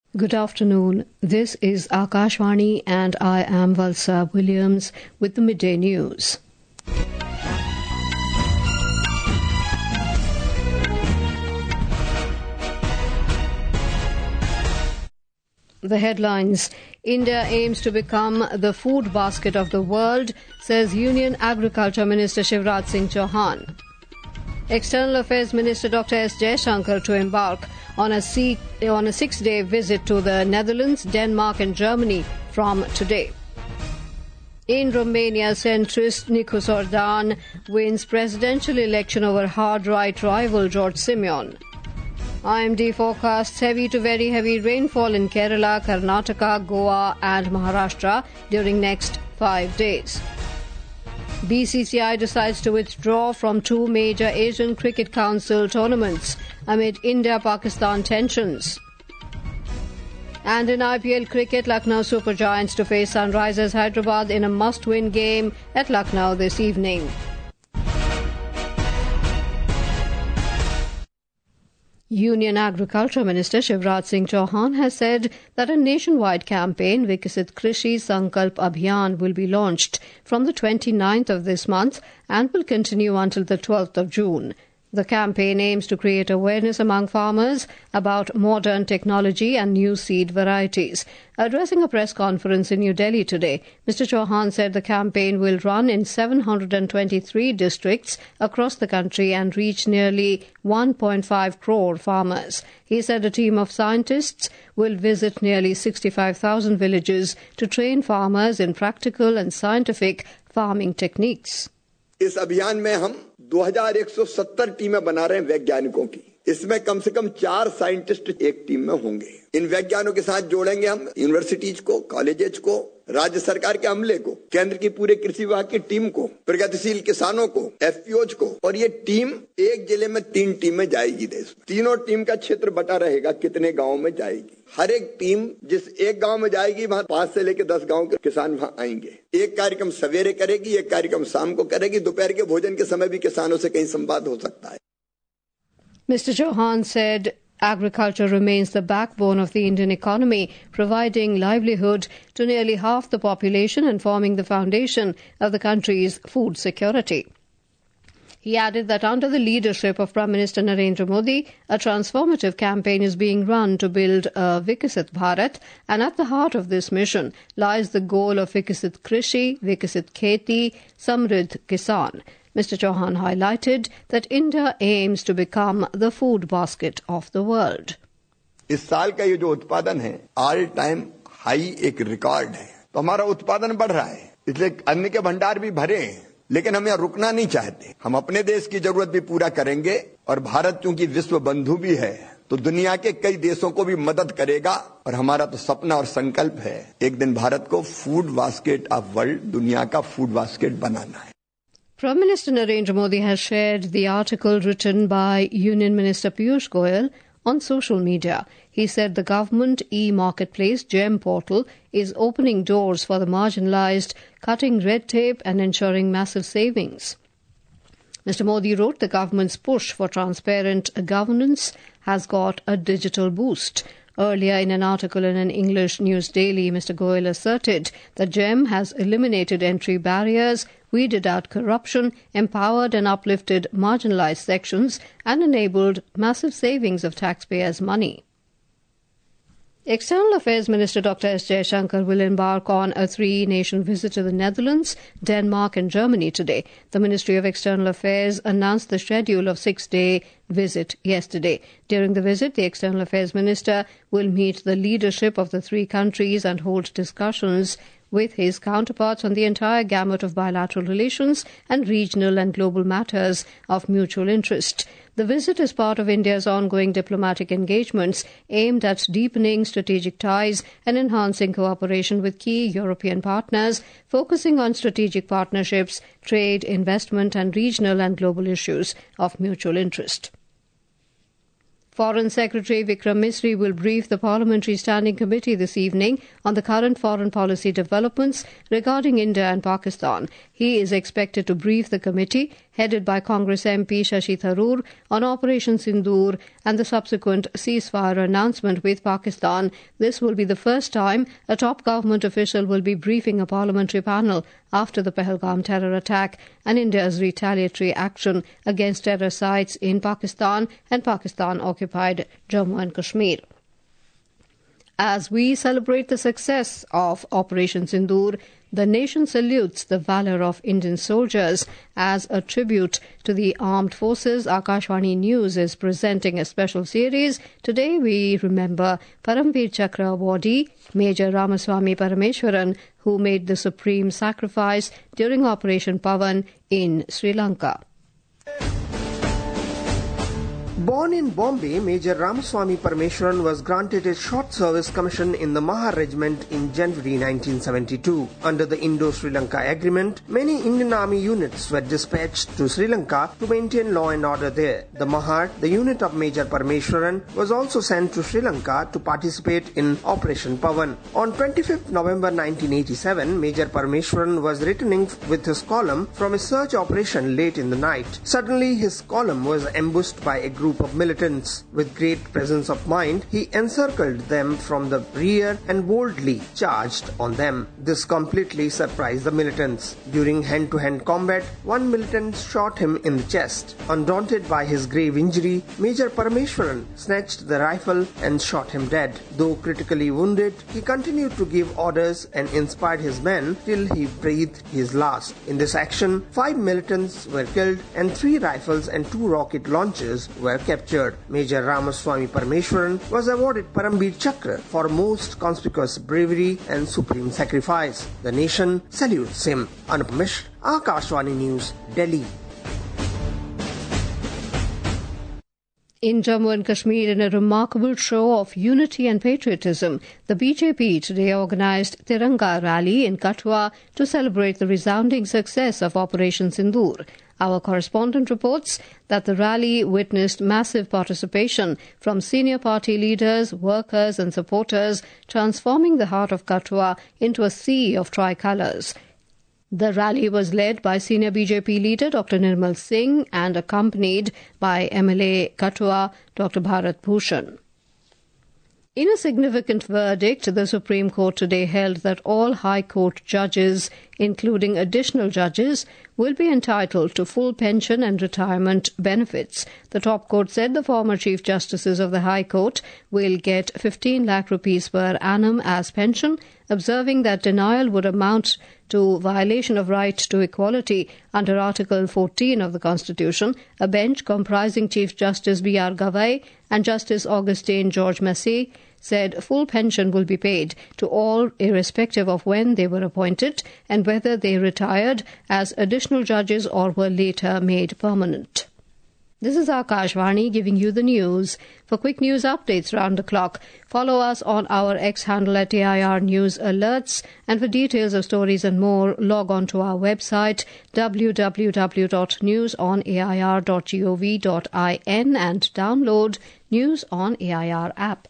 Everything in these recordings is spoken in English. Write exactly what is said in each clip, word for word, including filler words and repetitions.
Good afternoon. This is Akashvani and I am Valsa Williams with the Midday News. The headlines. India aims to become the food basket of the world, says Union Agriculture Minister Shivraj Singh Chauhan. External Affairs Minister Doctor S. Jaishankar to embark on a, se- on a six-day visit to the Netherlands, Denmark and Germany from today. In Romania, centrist Nicu Sordan wins presidential election over hard-right rival George Simeon. I M D forecasts heavy to very heavy rainfall in Kerala, Karnataka, Goa and Maharashtra during next five days. B C C I decides to withdraw from two major Asian Cricket Council tournaments amid India-Pakistan tensions. And in I P L cricket, Lucknow Super Giants to face Sunrisers Hyderabad in a must-win game at Lucknow this evening. Union Agriculture Minister Shivraj Singh Chauhan has said that a nationwide campaign, Vikasit Krishi Sankalp Abhiyan, will be launched from the twenty-ninth of this month and will continue until the twelfth of June. The campaign aims to create awareness among farmers about modern technology and new seed varieties. Addressing a press conference in New Delhi today, Mister Chauhan said the campaign will run in seven hundred twenty-three districts across the country and reach nearly one point five crore farmers. He said a team of scientists will visit nearly sixty-five thousand villages to train farmers in practical and scientific farming techniques. इस अभियान में हम दो हज़ार एक सौ सत्तर टीमें बना रहे हैं वैज्ञानिकों की। इसमें कम से कम चार साइंटिस्ट एक टीम में होंगे। इन वैज्ञानिकों के साथ जोड़ेंगे हम यूनिवर्सिटीज को, कॉलेजेस को, राज्य सरकार के अमले को, केंद्र की पूरे कृषि विभाग की टीम को, प्रगतिशील किसानों को, एफपीओज को, और ये टीम एक जिले में तीन टीमें जाएगी देश में। तीनों टीम का क्षेत्र बटा रहेगा कितने गाँव में जाएगी। हर एक टीम जिस एक गांव में जाएगी वहां पांच से लेकर दस गांव के किसान वहां आएंगे। एक कार्यक्रम सवेरे करेगी, एक कार्यक्रम शाम को करेगी, दोपहर के भोजन के समय भी किसानों से कहीं संवाद हो सकता है। Mister Chauhan said agriculture remains the backbone of the Indian economy, providing livelihood to nearly half the population and forming the foundation of the country's food security. He added that under the leadership of Prime Minister Narendra Modi, a transformative campaign is being run to build a Vikasit Bharat, and at the heart of this mission lies the goal of Vikasit Krishi, Vikasit Kheti, Samriddh Kisan. Mister Chauhan highlighted that India aims to become the food basket of the world. इस साल का ये जो उत्पादन है all time high एक record है, तो हमारा उत्पादन बढ़ रहा है, इसलिए अन्न के भंडार भी भरे हैं, लेकिन हम यहाँ रुकना नहीं चाहते। हम अपने देश की जरूरत भी पूरा करेंगे और भारत चूंकि विश्व बंधु भी है तो दुनिया के कई देशों को भी मदद करेगा और हमारा तो सपना और संकल्प है एक दिन भारत को फूड बास्केट ऑफ वर्ल्ड, दुनिया का फूड बास्केट बनाना है। Prime Minister Narendra Modi has shared the article written by Union Minister Piyush Goyal on social media. He said the government e-marketplace GEM portal is opening doors for the marginalised, cutting red tape and ensuring massive savings. Mister Modi wrote the government's push for transparent governance has got a digital boost. Earlier in an article in an English news daily, Mister Goyal asserted that GEM has eliminated entry barriers, weeded out corruption, empowered and uplifted marginalised sections, and enabled massive savings of taxpayers' money. External Affairs Minister Doctor S. Jaishankar will embark on a three-nation visit to the Netherlands, Denmark and Germany today. The Ministry of External Affairs announced the schedule of six-day visit yesterday. During the visit, the External Affairs Minister will meet the leadership of the three countries and hold discussions with his counterparts on the entire gamut of bilateral relations and regional and global matters of mutual interest. The visit is part of India's ongoing diplomatic engagements aimed at deepening strategic ties and enhancing cooperation with key European partners, focusing on strategic partnerships, trade, investment and regional and global issues of mutual interest. Foreign Secretary Vikram Misri will brief the Parliamentary Standing Committee this evening on the current foreign policy developments regarding India and Pakistan. He is expected to brief the committee, headed by Congress M P Shashi Tharoor, on Operation Sindoor and the subsequent ceasefire announcement with Pakistan, this will be the first time a top government official will be briefing a parliamentary panel after the Pahalgam terror attack and India's retaliatory action against terror sites in Pakistan and Pakistan-occupied Jammu and Kashmir. As we celebrate the success of Operation Sindoor, the nation salutes the valour of Indian soldiers. As a tribute to the armed forces, Akashvani News is presenting a special series. Today we remember Paramveer Chakra awardee Major Ramaswamy Parameshwaran, who made the supreme sacrifice during Operation Pavan in Sri Lanka. Born in Bombay, Major Ramaswamy Parameshwaran was granted a short service commission in the Mahar Regiment in January nineteen seventy-two. Under the Indo-Sri Lanka Agreement, many Indian Army units were dispatched to Sri Lanka to maintain law and order there. The Mahar, the unit of Major Parameshwaran, was also sent to Sri Lanka to participate in Operation Pavan. On twenty-fifth November nineteen eighty-seven, Major Parameshwaran was returning with his column from a search operation late in the night. Suddenly, his column was ambushed by a group of militants. With great presence of mind, he encircled them from the rear and boldly charged on them. This completely surprised the militants. During hand-to-hand combat, one militant shot him in the chest. Undaunted by his grave injury, Major Parameshwaran snatched the rifle and shot him dead. Though critically wounded, he continued to give orders and inspired his men till he breathed his last. In this action, five militants were killed and three rifles and two rocket launchers were captured. Major Ramaswamy Parameshwaran was awarded Paramveer Chakra for most conspicuous bravery and supreme sacrifice. The nation salutes him. Anup Mishra, Akashvani News, Delhi. In Jammu and Kashmir, in a remarkable show of unity and patriotism, the B J P today organised Tiranga Rally in Kathua to celebrate the resounding success of Operation Sindoor. Our correspondent reports that the rally witnessed massive participation from senior party leaders, workers and supporters, transforming the heart of Kathua into a sea of tricolours. The rally was led by senior B J P leader Doctor Nirmal Singh and accompanied by M L A Kathua Doctor Bharat Bhushan. In a significant verdict, the Supreme Court today held that all High Court judges, including additional judges, will be entitled to full pension and retirement benefits. The top court said the former Chief Justices of the High Court will get fifteen lakh rupees per annum as pension, observing that denial would amount to violation of right to equality under Article fourteen of the Constitution. A bench comprising Chief Justice B R Gavai and Justice Augustine George Massey said full pension will be paid to all irrespective of when they were appointed and whether they retired as additional judges or were later made permanent. This is Akashvani giving you the news. For quick news updates round the clock, follow us on our X handle at A I R News Alerts, and for details of stories and more, log on to our website w w w dot news on a i r dot gov dot in and download News on A I R app.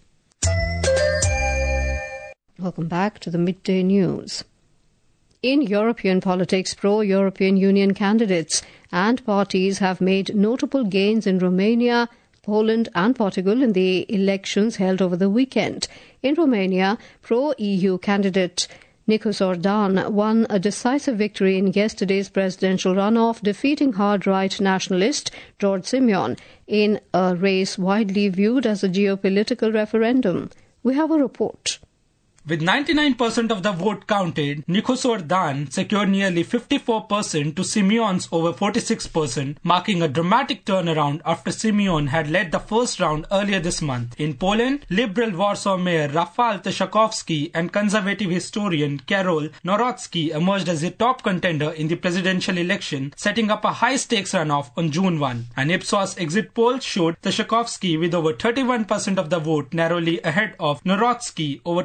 Welcome back to the Midday News. In European politics, pro-European Union candidates and parties have made notable gains in Romania, Poland and Portugal in the elections held over the weekend. In Romania, pro-E U candidate Nikos Ordan won a decisive victory in yesterday's presidential runoff, defeating hard-right nationalist George Simeon in a race widely viewed as a geopolitical referendum. We have a report. With ninety-nine percent of the vote counted, Nikos Ordan secured nearly fifty-four percent to Simeon's over forty-six percent, marking a dramatic turnaround after Simeon had led the first round earlier this month. In Poland, Liberal Warsaw Mayor Rafał Trzaskowski and conservative historian Karol Nawrocki emerged as the top contender in the presidential election, setting up a high-stakes runoff on June first. An Ipsos exit poll showed Trzaskowski with over thirty-one percent of the vote, narrowly ahead of Nawrocki over twenty-nine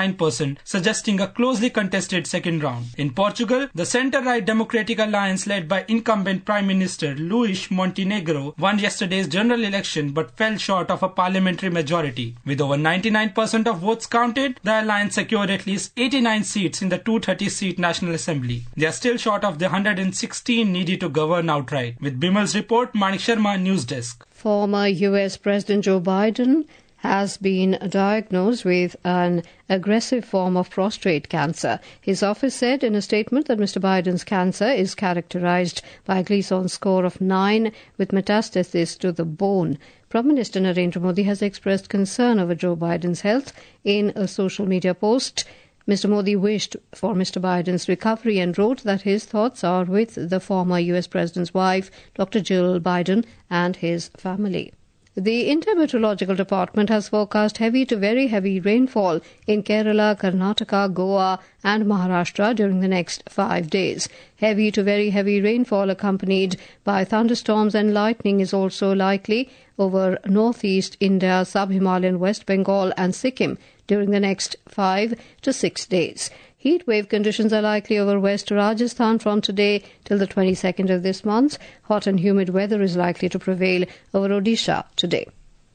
nine percent, suggesting a closely contested second round. In Portugal, the centre-right Democratic Alliance led by incumbent Prime Minister Luís Montenegro won yesterday's general election but fell short of a parliamentary majority. With over ninety-nine percent of votes counted, the alliance secured at least eighty-nine seats in the two hundred thirty seat National Assembly. They are still short of the one hundred sixteen needed to govern outright. With Bimal's report, Manik Sharma, News Desk. Former U S President Joe Biden has been diagnosed with an aggressive form of prostate cancer. His office said in a statement that Mister Biden's cancer is characterized by a Gleason score of nine with metastasis to the bone. Prime Minister Narendra Modi has expressed concern over Joe Biden's health in a social media post. Mister Modi wished for Mister Biden's recovery and wrote that his thoughts are with the former U S President's wife, Doctor Jill Biden, and his family. The India Meteorological Department has forecast heavy to very heavy rainfall in Kerala, Karnataka, Goa and Maharashtra during the next five days. Heavy to very heavy rainfall accompanied by thunderstorms and lightning is also likely over northeast India, sub-Himalayan West Bengal and Sikkim during the next five to six days. Heat wave conditions are likely over West Rajasthan from today till the twenty-second of this month. Hot and humid weather is likely to prevail over Odisha today.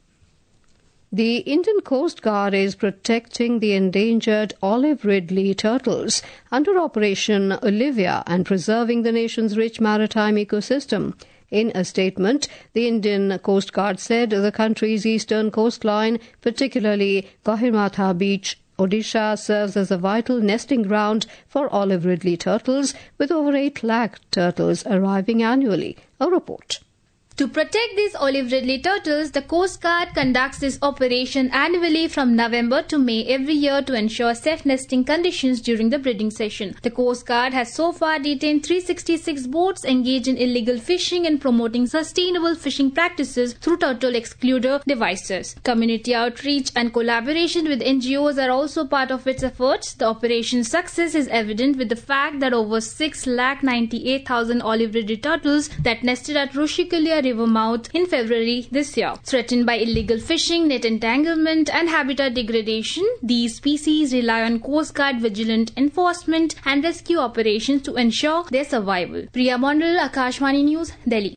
The Indian Coast Guard is protecting the endangered olive ridley turtles under Operation Olivia and preserving the nation's rich maritime ecosystem. In a statement, the Indian Coast Guard said the country's eastern coastline, particularly Gahirmatha Beach, Odisha, serves as a vital nesting ground for olive ridley turtles, with over eight lakh turtles arriving annually. A report. To protect these olive ridley turtles, the Coast Guard conducts this operation annually from November to May every year to ensure safe nesting conditions during the breeding season. The Coast Guard has so far detained three hundred sixty-six boats engaged in illegal fishing and promoting sustainable fishing practices through turtle excluder devices. Community outreach and collaboration with N G Os are also part of its efforts. The operation's success is evident with the fact that over six lakh ninety-eight thousand olive ridley turtles that nested at Rushikulia river mouth in February this year. Threatened by illegal fishing, net entanglement and habitat degradation, these species rely on Coast Guard vigilant enforcement and rescue operations to ensure their survival. Priya Mondal, Akashvani News, Delhi.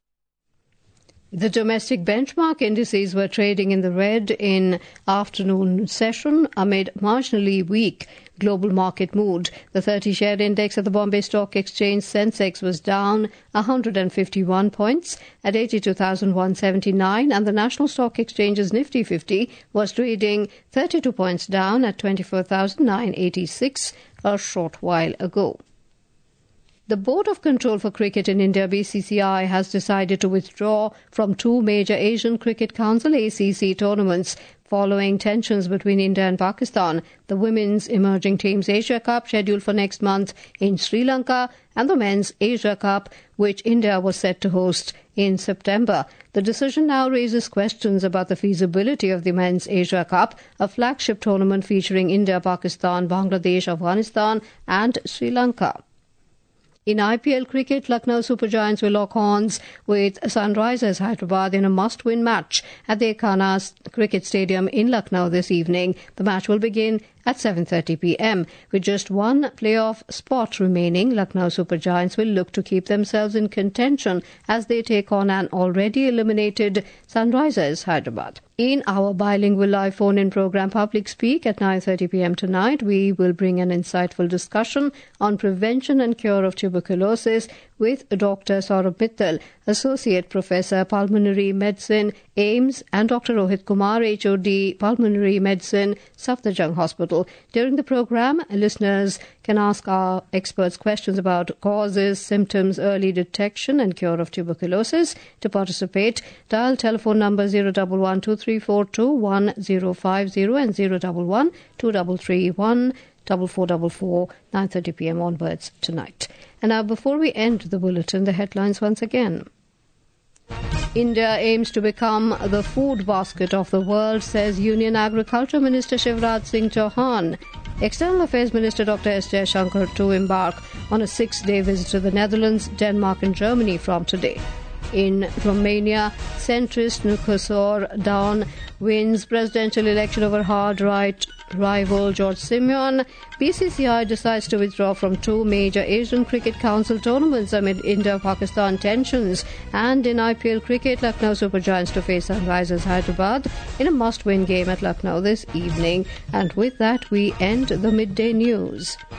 The domestic benchmark indices were trading in the red in afternoon session amid marginally weak global market mood. The thirty-share index at the Bombay Stock Exchange Sensex was down one hundred fifty-one points at eighty-two thousand one hundred seventy-nine, and the National Stock Exchange's Nifty fifty was trading thirty-two points down at twenty-four thousand nine hundred eighty-six a short while ago. The Board of Control for Cricket in India, B C C I, has decided to withdraw from two major Asian Cricket Council A C C tournaments following tensions between India and Pakistan. The Women's Emerging Teams Asia Cup, scheduled for next month in Sri Lanka, and the Men's Asia Cup, which India was set to host in September. The decision now raises questions about the feasibility of the Men's Asia Cup, a flagship tournament featuring India, Pakistan, Bangladesh, Afghanistan and Sri Lanka. In I P L cricket, Lucknow Super Giants will lock horns with Sunrisers Hyderabad in a must-win match at the Ekana Cricket Stadium in Lucknow this evening. The match will begin at seven thirty p m. With just one playoff spot remaining, Lucknow Super Giants will look to keep themselves in contention as they take on an already eliminated Sunrisers Hyderabad. In our bilingual live phone-in program Public Speak at nine thirty p m tonight, we will bring an insightful discussion on prevention and cure of tuberculosis with Doctor Saurabh Mittal, Associate Professor, Pulmonary Medicine, AIIMS, and Doctor Rohit Kumar, H O D, Pulmonary Medicine, Safdarjung Hospital. During the program, listeners can ask our experts questions about causes, symptoms, early detection and cure of tuberculosis. To participate, dial telephone number zero one one two three four two one zero five zero and zero one one two three three one four four four four, nine thirty p m onwards tonight. And now, before we end the bulletin, the headlines once again. India aims to become the food basket of the world, says Union Agriculture Minister Shivraj Singh Chauhan. External Affairs Minister Doctor S Jaishankar to embark on a six-day visit to the Netherlands, Denmark and Germany from today. In Romania, centrist Nicolae Dan wins presidential election over hard right rival George Simeon. B C C I decides to withdraw from two major Asian Cricket Council tournaments amid India-Pakistan tensions. And in I P L cricket, Lucknow Super Giants to face Sunrisers Hyderabad in a must-win game at Lucknow this evening. And with that, we end the midday news.